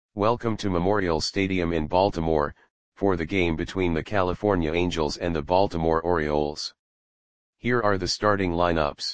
Welcome to Memorial Stadium in Baltimore, for the game between the California Angels and the Baltimore Orioles. Here are the starting lineups.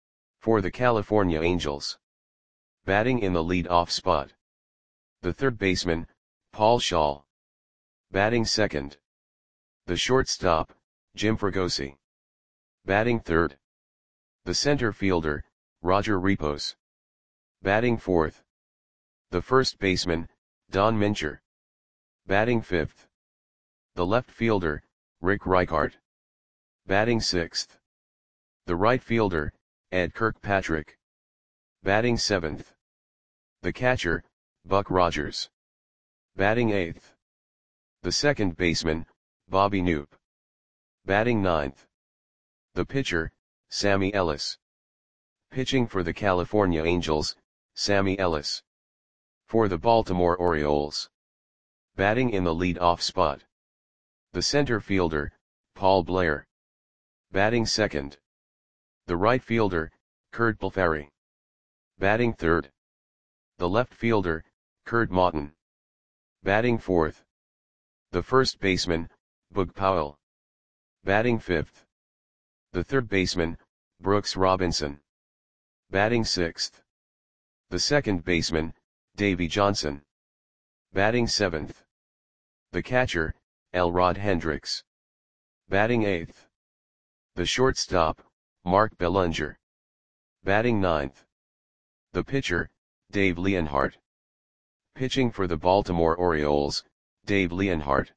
For the California Angels. Batting in the lead-off spot. The third baseman, Paul Schaal. Batting second. The shortstop, Jim Fregosi. Batting third. The center fielder, Roger Repos. Batting fourth. The first baseman, Don Mincher. Batting fifth. The left fielder, Rick Reichart. Batting sixth. The right fielder, Ed Kirkpatrick. Batting seventh. The catcher, Buck Rogers. Batting eighth. The second baseman, Bobby Knoop. Batting ninth. The pitcher, Sammy Ellis. Pitching for the California Angels, Sammy Ellis. For the Baltimore Orioles. Batting in the lead-off spot. The center fielder, Paul Blair. Batting second. The right fielder, Curt Blefary. Batting third. The left fielder, Curt Maughton. Batting fourth. The first baseman, Boog Powell. Batting fifth. The third baseman, Brooks Robinson. Batting sixth. The second baseman, Davey Johnson. Batting seventh. The catcher, Elrod Hendricks. Batting eighth. The shortstop, Mark Bellinger. Batting ninth. The pitcher, Dave Leonhardt. Pitching for the Baltimore Orioles, Dave Leonhardt.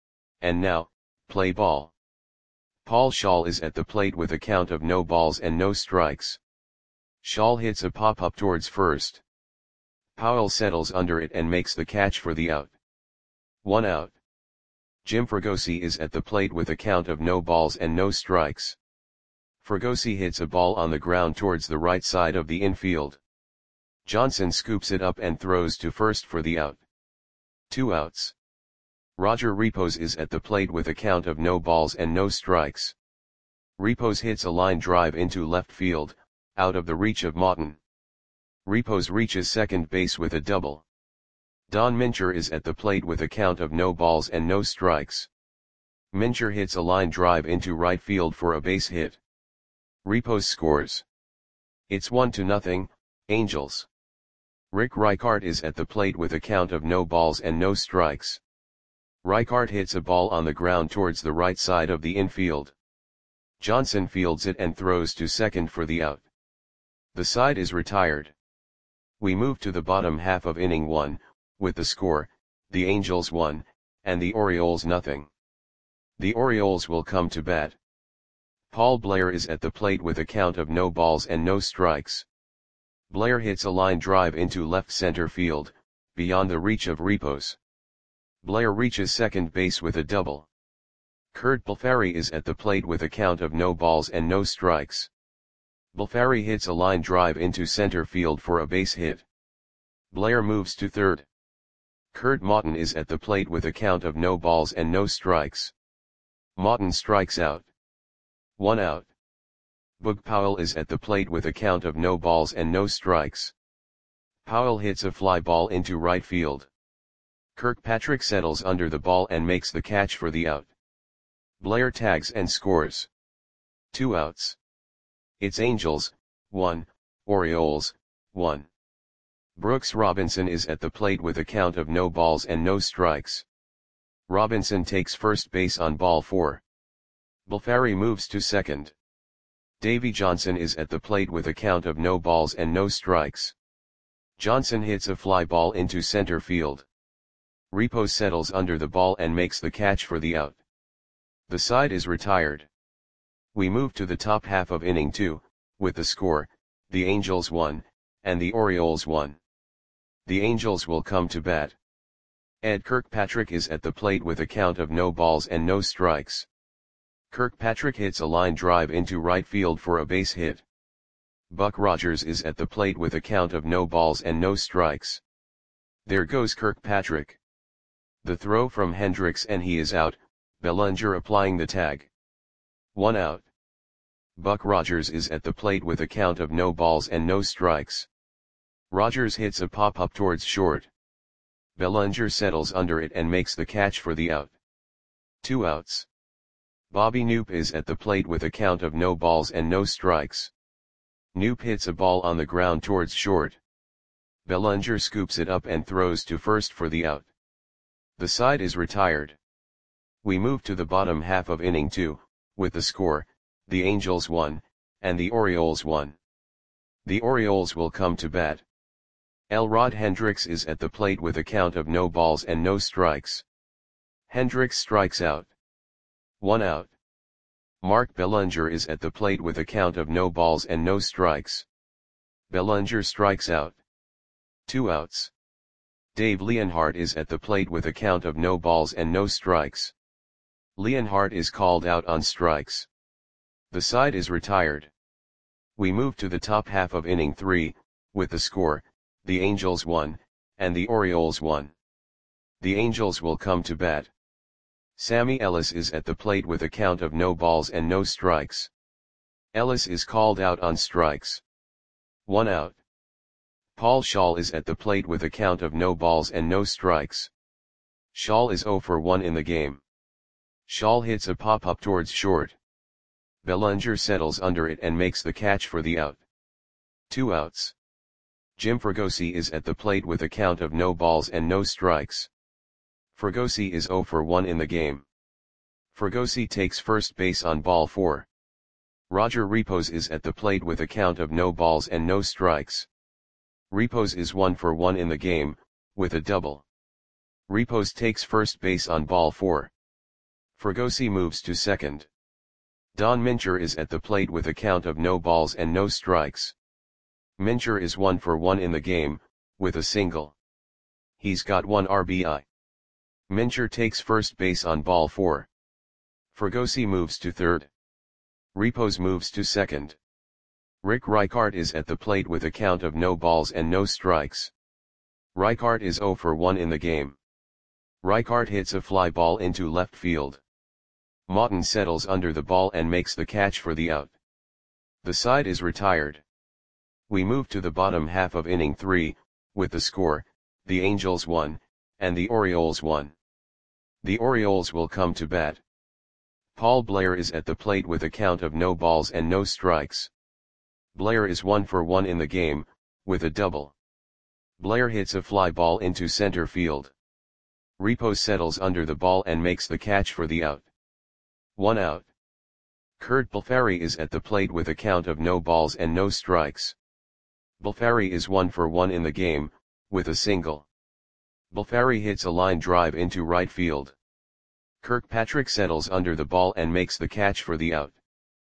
And now, play ball. Paul Schaal is at the plate with a count of no balls and no strikes. Schaal hits a pop-up towards first. Powell settles under it and makes the catch for the out. 1 out. Jim Fregosi is at the plate with a count of no balls and no strikes. Fregosi hits a ball on the ground towards the right side of the infield. Johnson scoops it up and throws to first for the out. 2 outs. Roger Repos is at the plate with a count of no balls and no strikes. Repos hits a line drive into left field, out of the reach of Maughton. Repos reaches second base with a double. Don Mincher is at the plate with a count of no balls and no strikes. Mincher hits a line drive into right field for a base hit. Repos scores. It's 1-0, Angels. Rick Reichart is at the plate with a count of no balls and no strikes. Reichart hits a ball on the ground towards the right side of the infield. Johnson fields it and throws to second for the out. The side is retired. We move to the bottom half of inning 1, with the score, the Angels 1, and the Orioles 0. The Orioles will come to bat. Paul Blair is at the plate with a count of no balls and no strikes. Blair hits a line drive into left center field, beyond the reach of Repos. Blair reaches second base with a double. Curt Blefary is at the plate with a count of no balls and no strikes. Blefary hits a line drive into center field for a base hit. Blair moves to third. Curt Maughton is at the plate with a count of no balls and no strikes. Maughton strikes out. 1 out. Boog Powell is at the plate with a count of no balls and no strikes. Powell hits a fly ball into right field. Kirkpatrick settles under the ball and makes the catch for the out. Blair tags and scores. 2 outs. It's Angels, 1, Orioles, 1. Brooks Robinson is at the plate with a count of no balls and no strikes. Robinson takes first base on ball 4. Blefary moves to second. Davey Johnson is at the plate with a count of no balls and no strikes. Johnson hits a fly ball into center field. Repos settles under the ball and makes the catch for the out. The side is retired. We move to the top half of inning 2, with the score, the Angels 1, and the Orioles 1. The Angels will come to bat. Ed Kirkpatrick is at the plate with a count of no balls and no strikes. Kirkpatrick hits a line drive into right field for a base hit. Buck Rogers is at the plate with a count of no balls and no strikes. There goes Kirkpatrick. The throw from Hendricks and he is out, Bellinger applying the tag. 1 out. Buck Rogers is at the plate with a count of no balls and no strikes. Rogers hits a pop-up towards short. Bellinger settles under it and makes the catch for the out. 2 outs. Bobby Knoop is at the plate with a count of no balls and no strikes. Knoop hits a ball on the ground towards short. Bellinger scoops it up and throws to first for the out. The side is retired. We move to the bottom half of inning 2, with the score, the Angels 1, and the Orioles 1. The Orioles will come to bat. Elrod Hendricks is at the plate with a count of no balls and no strikes. Hendricks strikes out. 1 out. Mark Bellinger is at the plate with a count of no balls and no strikes. Bellinger strikes out. 2 outs. Dave Leonhardt is at the plate with a count of no balls and no strikes. Leonhardt is called out on strikes. The side is retired. We move to the top half of inning 3, with the score, the Angels 1, and the Orioles 1. The Angels will come to bat. Sammy Ellis is at the plate with a count of no balls and no strikes. Ellis is called out on strikes. 1 out. Paul Schall is at the plate with a count of no balls and no strikes. Schall is 0 for 1 in the game. Schall hits a pop-up towards short. Bellinger settles under it and makes the catch for the out. 2 outs. Jim Fregosi is at the plate with a count of no balls and no strikes. Fregosi is 0 for 1 in the game. Fregosi takes first base on ball 4. Roger Repos is at the plate with a count of no balls and no strikes. Repos is 1 for 1 in the game, with a double. Repos takes first base on ball 4. Fregosi moves to second. Don Mincher is at the plate with a count of no balls and no strikes. Mincher is 1 for 1 in the game, with a single. He's got 1 RBI. Mincher takes first base on ball 4. Fregosi moves to third. Repos moves to second. Rick Reichart is at the plate with a count of no balls and no strikes. Reichart is 0 for 1 in the game. Reichart hits a fly ball into left field. Maughton settles under the ball and makes the catch for the out. The side is retired. We move to the bottom half of inning 3, with the score, the Angels 1, and the Orioles 1. The Orioles will come to bat. Paul Blair is at the plate with a count of no balls and no strikes. Blair is 1 for 1 in the game, with a double. Blair hits a fly ball into center field. Repos settles under the ball and makes the catch for the out. 1 out. Kurt Balfari is at the plate with a count of no balls and no strikes. Balfari is 1 for 1 in the game, with a single. Balfari hits a line drive into right field. Kirkpatrick settles under the ball and makes the catch for the out.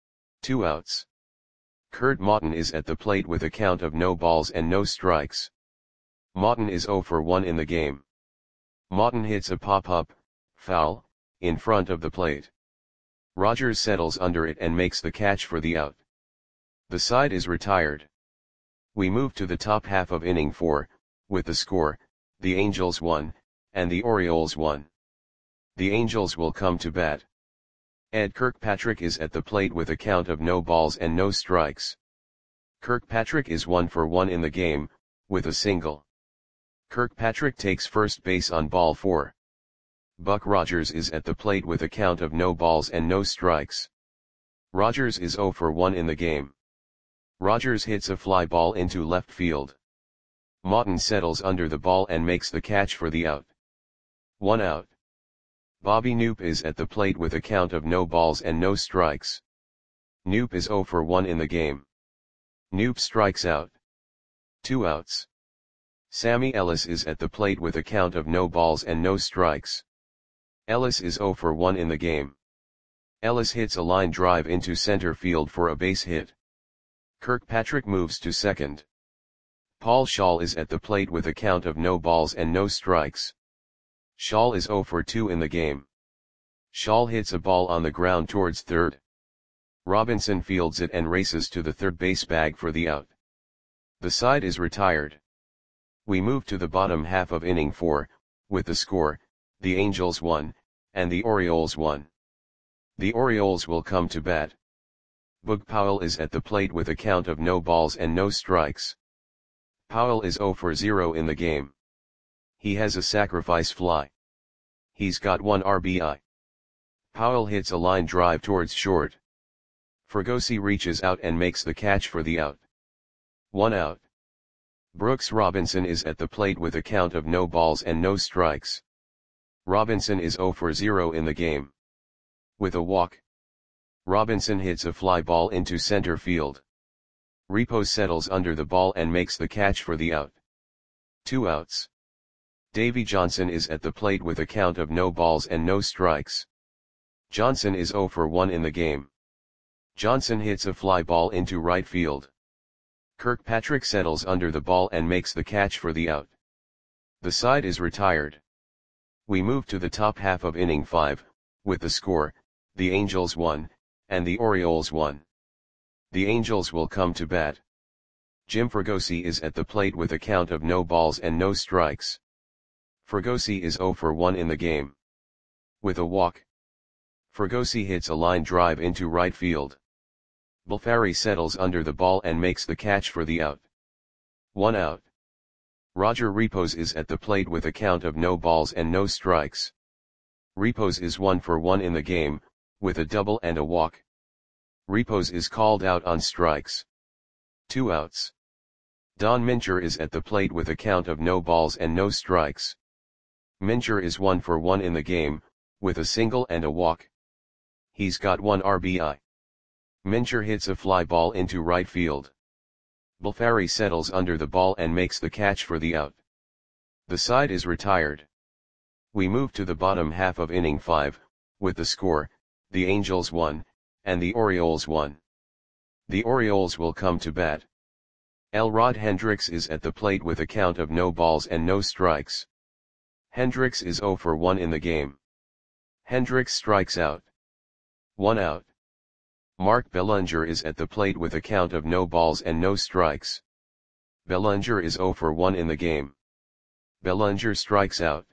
2 outs. Kurt Maughton is at the plate with a count of no balls and no strikes. Maughton is 0 for 1 in the game. Maughton hits a pop-up, foul, in front of the plate. Rogers settles under it and makes the catch for the out. The side is retired. We move to the top half of inning 4, with the score, the Angels 1, and the Orioles 1. The Angels will come to bat. Ed Kirkpatrick is at the plate with a count of no balls and no strikes. Kirkpatrick is 1 for 1 in the game, with a single. Kirkpatrick takes first base on ball 4. Buck Rogers is at the plate with a count of no balls and no strikes. Rogers is 0 for 1 in the game. Rogers hits a fly ball into left field. Maughton settles under the ball and makes the catch for the out. 1 out. Bobby Knoop is at the plate with a count of no balls and no strikes. Knoop is 0 for 1 in the game. Knoop strikes out. 2 outs. Sammy Ellis is at the plate with a count of no balls and no strikes. Ellis is 0 for 1 in the game. Ellis hits a line drive into center field for a base hit. Kirkpatrick moves to second. Paul Schall is at the plate with a count of no balls and no strikes. Schall is 0 for 2 in the game. Schall hits a ball on the ground towards third. Robinson fields it and races to the third base bag for the out. The side is retired. We move to the bottom half of inning 4, with the score, the Angels 1, and the Orioles 1. The Orioles will come to bat. Boog Powell is at the plate with a count of no balls and no strikes. Powell is 0 for 0 in the game. He has a sacrifice fly. He's got 1 RBI. Powell hits a line drive towards short. Fregosi reaches out and makes the catch for the out. 1 out. Brooks Robinson is at the plate with a count of no balls and no strikes. Robinson is 0 for 0 in the game. With a walk, Robinson hits a fly ball into center field. Repos settles under the ball and makes the catch for the out. 2 outs. Davy Johnson is at the plate with a count of no balls and no strikes. Johnson is 0 for 1 in the game. Johnson hits a fly ball into right field. Kirkpatrick settles under the ball and makes the catch for the out. The side is retired. We move to the top half of inning 5, with the score, the Angels 1, and the Orioles 1. The Angels will come to bat. Jim Fregosi is at the plate with a count of no balls and no strikes. Fregosi is 0 for 1 in the game. With a walk, Fregosi hits a line drive into right field. Bulfari settles under the ball and makes the catch for the out. 1 out. Roger Repos is at the plate with a count of no balls and no strikes. Repos is 1 for 1 in the game, with a double and a walk. Repos is called out on strikes. 2 outs. Don Mincher is at the plate with a count of no balls and no strikes. Mincher is 1 for 1 in the game, with a single and a walk. He's got 1 RBI. Mincher hits a fly ball into right field. Bulfari settles under the ball and makes the catch for the out. The side is retired. We move to the bottom half of inning 5, with the score, the Angels 1, and the Orioles 1. The Orioles will come to bat. Elrod Hendricks is at the plate with a count of no balls and no strikes. Hendricks is 0 for 1 in the game. Hendricks strikes out. 1 out. Mark Bellinger is at the plate with a count of no balls and no strikes. Bellinger is 0 for 1 in the game. Bellinger strikes out.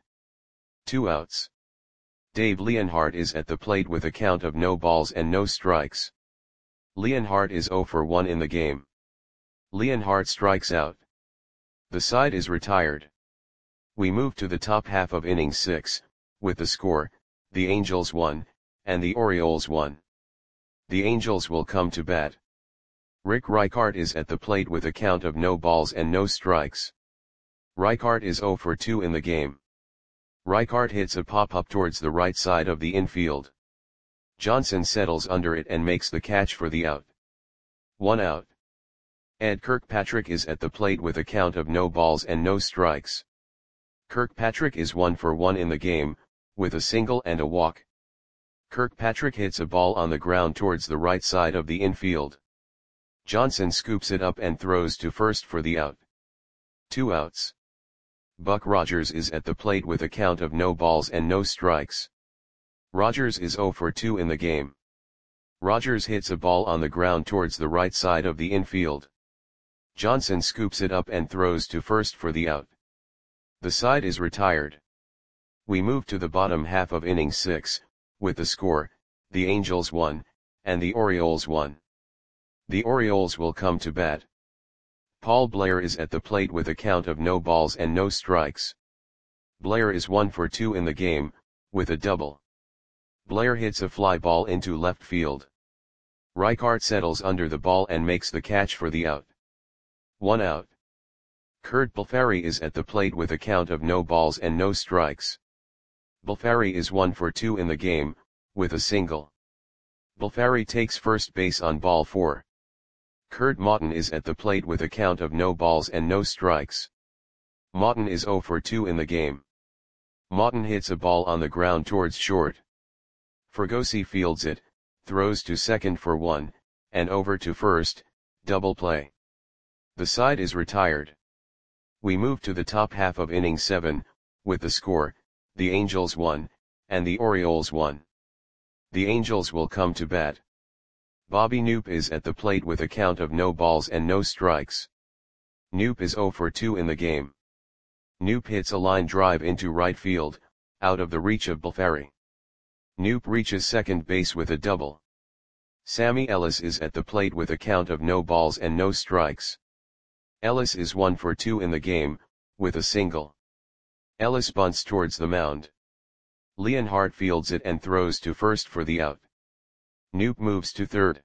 2 outs. Dave Leonhardt is at the plate with a count of no balls and no strikes. Leonhardt is 0 for 1 in the game. Leonhardt strikes out. The side is retired. We move to the top half of inning 6, with the score, the Angels 1, and the Orioles 1. The Angels will come to bat. Rick Reichart is at the plate with a count of no balls and no strikes. Reichart is 0 for 2 in the game. Reichart hits a pop-up towards the right side of the infield. Johnson settles under it and makes the catch for the out. 1 out. Ed Kirkpatrick is at the plate with a count of no balls and no strikes. Kirkpatrick is 1 for 1 in the game, with a single and a walk. Kirkpatrick hits a ball on the ground towards the right side of the infield. Johnson scoops it up and throws to first for the out. 2 outs. Buck Rogers is at the plate with a count of no balls and no strikes. Rogers is 0 for 2 in the game. Rogers hits a ball on the ground towards the right side of the infield. Johnson scoops it up and throws to first for the out. The side is retired. We move to the bottom half of inning 6, with the score, the Angels 1, and the Orioles 1. The Orioles will come to bat. Paul Blair is at the plate with a count of no balls and no strikes. Blair is 1 for 2 in the game, with a double. Blair hits a fly ball into left field. Reichart settles under the ball and makes the catch for the out. 1 out. Kurt Bulfari is at the plate with a count of no balls and no strikes. Bulfari is 1 for 2 in the game, with a single. Bulfari takes first base on ball 4. Kurt Maughton is at the plate with a count of no balls and no strikes. Maughton is 0 for 2 in the game. Maughton hits a ball on the ground towards short. Fregosi fields it, throws to second for 1, and over to first, double play. The side is retired. We move to the top half of inning 7, with the score, the Angels 1, and the Orioles 1. The Angels will come to bat. Bobby Knoop is at the plate with a count of no balls and no strikes. Knoop is 0 for 2 in the game. Knoop hits a line drive into right field, out of the reach of Bulfari. Knoop reaches second base with a double. Sammy Ellis is at the plate with a count of no balls and no strikes. Ellis is 1 for 2 in the game, with a single. Ellis bunts towards the mound. Leonhardt fields it and throws to first for the out. Knoop moves to third.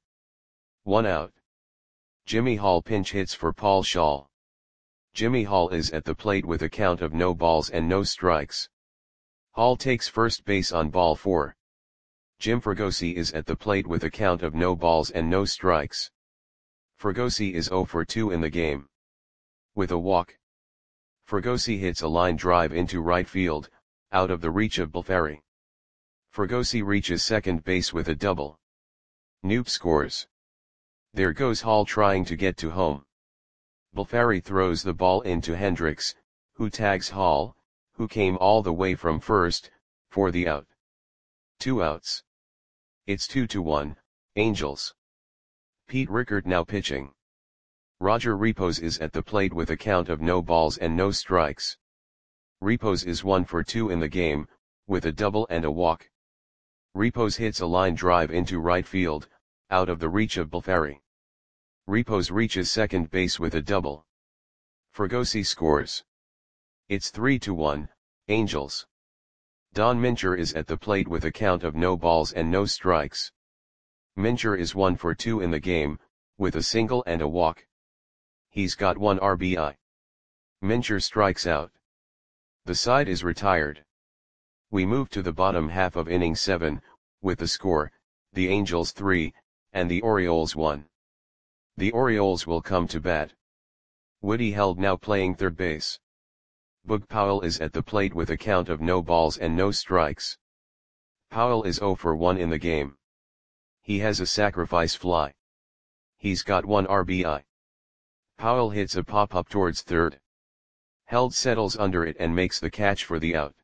1 out. Jimmy Hall pinch hits for Paul Shaw. Jimmy Hall is at the plate with a count of no balls and no strikes. Hall takes first base on ball 4. Jim Fregosi is at the plate with a count of no balls and no strikes. Fregosi is 0 for 2 in the game. With a walk, Fregosi hits a line drive into right field, out of the reach of Balfari. Fregosi reaches second base with a double. Knoop scores. There goes Hall trying to get to home. Balfari throws the ball into Hendricks, who tags Hall, who came all the way from first, for the out. 2 outs. It's 2-1, Angels. Pete Rickard now pitching. Roger Repos is at the plate with a count of no balls and no strikes. Repos is 1 for 2 in the game, with a double and a walk. Repos hits a line drive into right field, out of the reach of Balfari. Repos reaches second base with a double. Fregosi scores. It's 3-1, Angels. Don Mincher is at the plate with a count of no balls and no strikes. Mincher is 1 for 2 in the game, with a single and a walk. He's got 1 RBI. Mincher strikes out. The side is retired. We move to the bottom half of inning 7, with the score, the Angels 3, and the Orioles 1. The Orioles will come to bat. Woody Held now playing third base. Boog Powell is at the plate with a count of no balls and no strikes. Powell is 0 for 1 in the game. He has a sacrifice fly. He's got 1 RBI. Powell hits a pop-up towards third. Held settles under it and makes the catch for the out.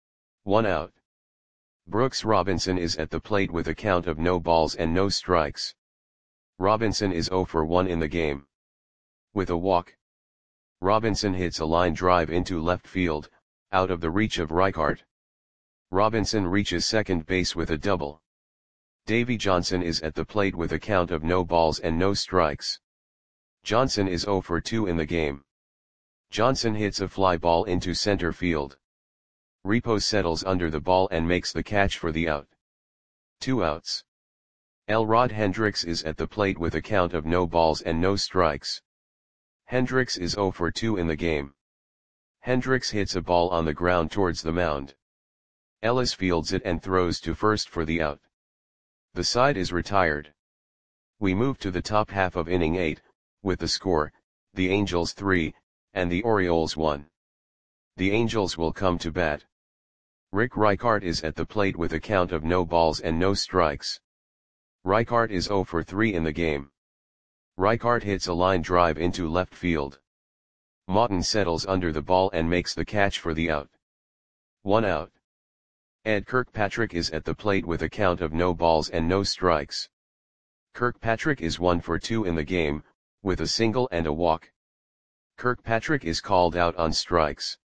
1 out. Brooks Robinson is at the plate with a count of no balls and no strikes. Robinson is 0 for 1 in the game. With a walk, Robinson hits a line drive into left field, out of the reach of Reichart. Robinson reaches second base with a double. Davy Johnson is at the plate with a count of no balls and no strikes. Johnson is 0 for 2 in the game. Johnson hits a fly ball into center field. Repos settles under the ball and makes the catch for the out. 2 outs. Elrod Hendricks is at the plate with a count of no balls and no strikes. Hendricks is 0 for 2 in the game. Hendricks hits a ball on the ground towards the mound. Ellis fields it and throws to first for the out. The side is retired. We move to the top half of inning 8, with the score, the Angels 3, and the Orioles 1. The Angels will come to bat. Rick Reichart is at the plate with a count of no balls and no strikes. Reichart is 0 for 3 in the game. Reichart hits a line drive into left field. Maughton settles under the ball and makes the catch for the out. 1 out. Ed Kirkpatrick is at the plate with a count of no balls and no strikes. Kirkpatrick is 1 for 2 in the game, with a single and a walk. Kirkpatrick is called out on strikes.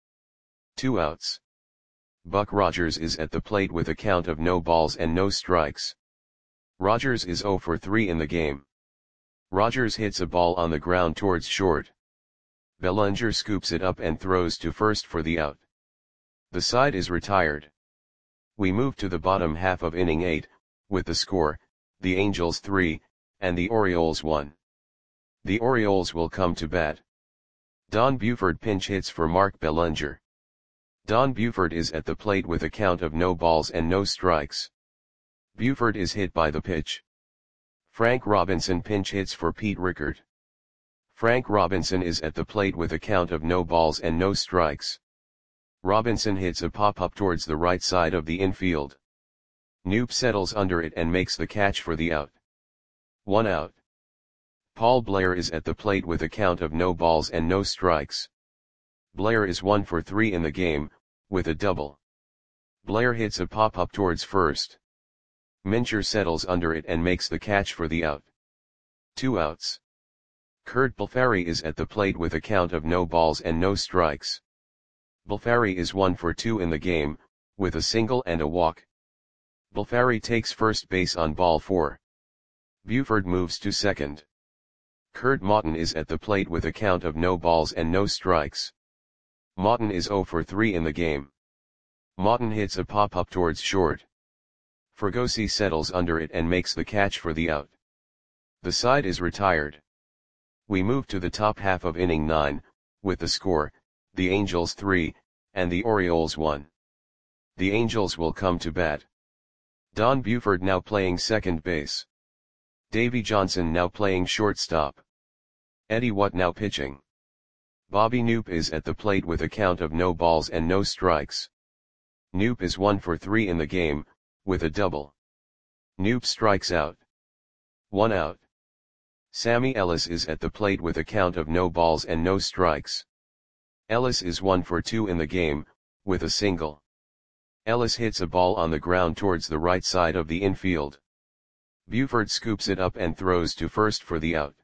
2 outs. Buck Rogers is at the plate with a count of no balls and no strikes. Rogers is 0 for 3 in the game. Rogers hits a ball on the ground towards short. Bellinger scoops it up and throws to first for the out. The side is retired. We move to the bottom half of inning 8, with the score, the Angels 3, and the Orioles 1. The Orioles will come to bat. Don Buford pinch hits for Mark Bellinger. Don Buford is at the plate with a count of no balls and no strikes. Buford is hit by the pitch. Frank Robinson pinch hits for Pete Rickard. Frank Robinson is at the plate with a count of no balls and no strikes. Robinson hits a pop-up towards the right side of the infield. Knoop settles under it and makes the catch for the out. 1 out. Paul Blair is at the plate with a count of no balls and no strikes. Blair is 1 for 3 in the game, with a double. Blair hits a pop-up towards first. Mincher settles under it and makes the catch for the out. 2 outs. Kurt Balfari is at the plate with a count of no balls and no strikes. Balfari is 1 for 2 in the game, with a single and a walk. Balfari takes first base on ball 4. Buford moves to second. Kurt Maughton is at the plate with a count of no balls and no strikes. Mawton is 0 for 3 in the game. Mawton hits a pop-up towards short. Fregosi settles under it and makes the catch for the out. The side is retired. We move to the top half of inning 9, with the score, the Angels 3, and the Orioles 1. The Angels will come to bat. Don Buford now playing second base. Davy Johnson now playing shortstop. Eddie Watt now pitching. Bobby Knoop is at the plate with a count of no balls and no strikes. Knoop is 1 for 3 in the game, with a double. Knoop strikes out. 1 out. Sammy Ellis is at the plate with a count of no balls and no strikes. Ellis is 1 for 2 in the game, with a single. Ellis hits a ball on the ground towards the right side of the infield. Buford scoops it up and throws to first for the out.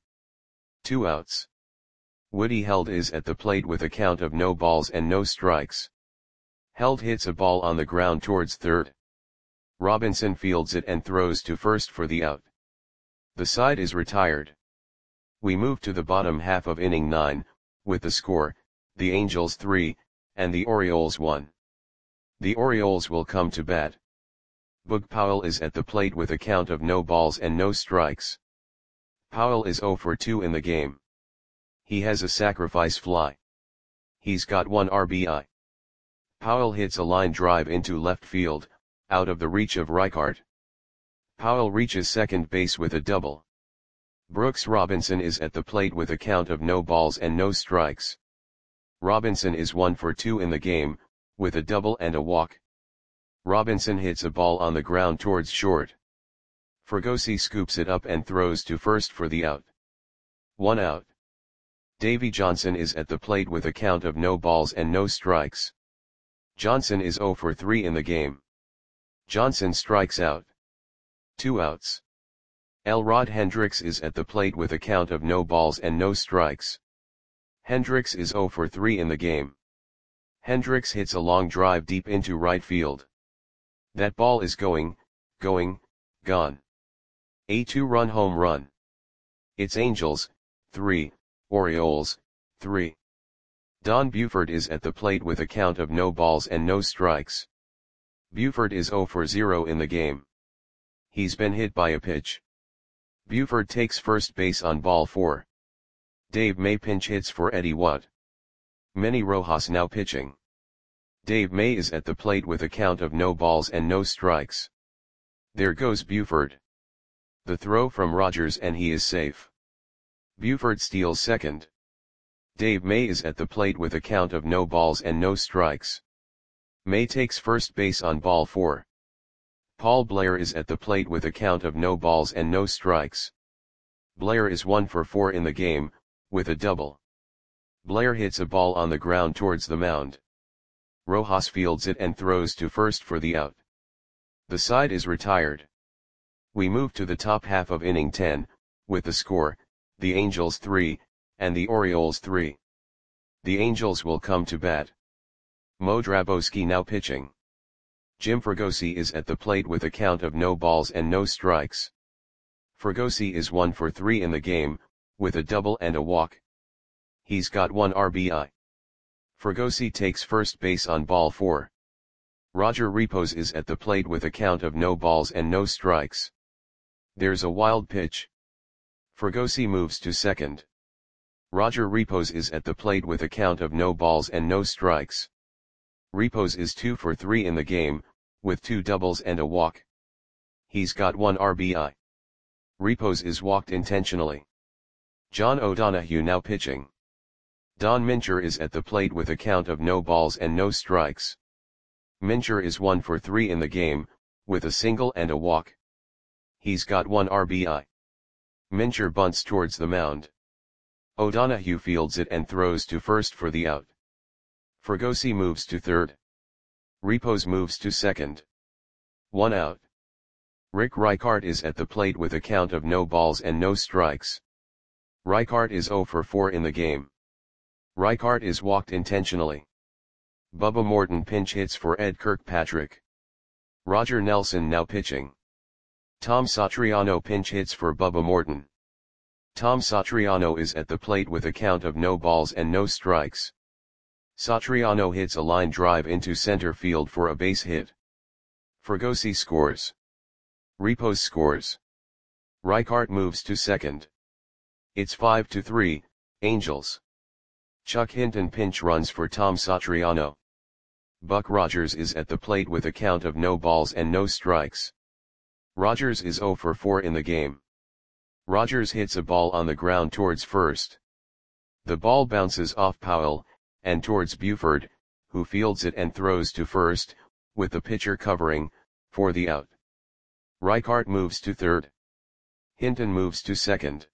2 outs. Woody Held is at the plate with a count of no balls and no strikes. Held hits a ball on the ground towards third. Robinson fields it and throws to first for the out. The side is retired. We move to the bottom half of inning 9, with the score, the Angels 3, and the Orioles 1. The Orioles will come to bat. Boog Powell is at the plate with a count of no balls and no strikes. Powell is 0 for 2 in the game. He has a sacrifice fly. He's got 1 RBI. Powell hits a line drive into left field, out of the reach of Reichart. Powell reaches second base with a double. Brooks Robinson is at the plate with a count of no balls and no strikes. Robinson is 1 for 2 in the game, with a double and a walk. Robinson hits a ball on the ground towards short. Fregosi scoops it up and throws to first for the out. 1 out. Davy Johnson is at the plate with a count of no balls and no strikes. Johnson is 0 for 3 in the game. Johnson strikes out. 2 outs. Elrod Hendricks is at the plate with a count of no balls and no strikes. Hendricks is 0 for 3 in the game. Hendricks hits a long drive deep into right field. That ball is gone. A 2-run home run. It's Angels, 3, Orioles, 3. Don Buford is at the plate with a count of no balls and no strikes. Buford is 0 for 0 in the game. He's been hit by a pitch. Buford takes first base on ball 4. Dave May pinch hits for Eddie Watt. Manny Rojas now pitching. Dave May is at the plate with a count of no balls and no strikes. There goes Buford. The throw from Rogers and he is safe. Buford steals second. Dave May is at the plate with a count of no balls and no strikes. May takes first base on ball 4. Paul Blair is at the plate with a count of no balls and no strikes. Blair is 1 for 4 in the game, with a double. Blair hits a ball on the ground towards the mound. Rojas fields it and throws to first for the out. The side is retired. We move to the top half of inning 10, with the score, the Angels 3, and the Orioles 3. The Angels will come to bat. Mo Drabowski now pitching. Jim Fregosi is at the plate with a count of no balls and no strikes. Fregosi is 1 for 3 in the game, with a double and a walk. He's got 1 RBI. Fregosi takes first base on ball 4. Roger Repos is at the plate with a count of no balls and no strikes. There's a wild pitch. Fregosi moves to second. Roger Repos is at the plate with a count of no balls and no strikes. Repos is 2 for 3 in the game, with 2 doubles and a walk. He's got 1 RBI. Repos is walked intentionally. John O'Donohue now pitching. Don Mincher is at the plate with a count of no balls and no strikes. Mincher is 1 for 3 in the game, with a single and a walk. He's got 1 RBI. Mincher bunts towards the mound. O'Donohue fields it and throws to first for the out. Fregosi moves to third. Repos moves to second. 1 out. Rick Reichart is at the plate with a count of no balls and no strikes. Reichart is 0 for 4 in the game. Reichart is walked intentionally. Bubba Morton pinch hits for Ed Kirkpatrick. Roger Nelson now pitching. Tom Satriano pinch hits for Bubba Morton. Tom Satriano is at the plate with a count of no balls and no strikes. Satriano hits a line drive into center field for a base hit. Fregosi scores. Repos scores. Reichart moves to second. It's 5-3, Angels. Chuck Hinton pinch runs for Tom Satriano. Buck Rogers is at the plate with a count of no balls and no strikes. Rogers is 0 for 4 in the game. Rogers hits a ball on the ground towards first. The ball bounces off Powell, and towards Buford, who fields it and throws to first, with the pitcher covering, for the out. Reichart moves to third. Hinton moves to second.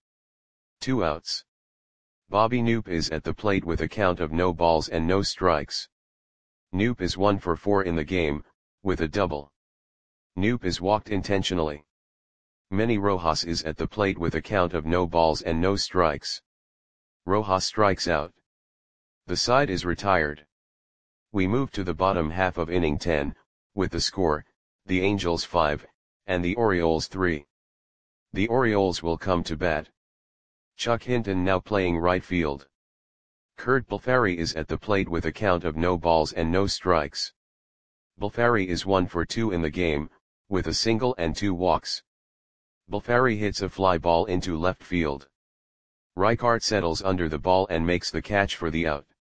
2 outs. Bobby Knoop is at the plate with a count of no balls and no strikes. Knoop is 1 for 4 in the game, with a double. Knoop is walked intentionally. Manny Rojas is at the plate with a count of no balls and no strikes. Rojas strikes out. The side is retired. We move to the bottom half of inning 10, with the score, the Angels 5, and the Orioles 3. The Orioles will come to bat. Chuck Hinton now playing right field. Kurt Balfari is at the plate with a count of no balls and no strikes. Balfari is 1 for 2 in the game, with a single and 2 walks. Balfari hits a fly ball into left field. Reichart settles under the ball and makes the catch for the out.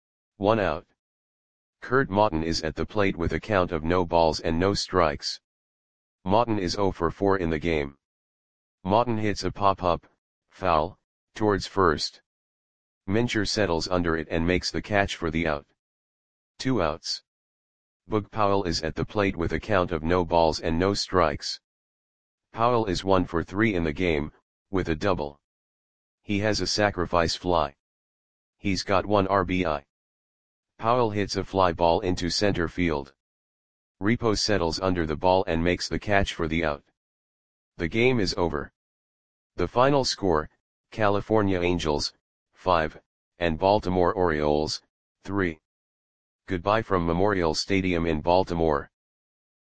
1 out. Kurt Maughton is at the plate with a count of no balls and no strikes. Maughton is 0 for 4 in the game. Maughton hits a pop-up, foul, towards first. Mincher settles under it and makes the catch for the out. 2 outs. Boog Powell is at the plate with a count of no balls and no strikes. Powell is 1 for 3 in the game, with a double. He has a sacrifice fly. He's got 1 RBI. Powell hits a fly ball into center field. Repos settles under the ball and makes the catch for the out. The game is over. The final score, California Angels, 5, and Baltimore Orioles, 3. Goodbye from Memorial Stadium in Baltimore.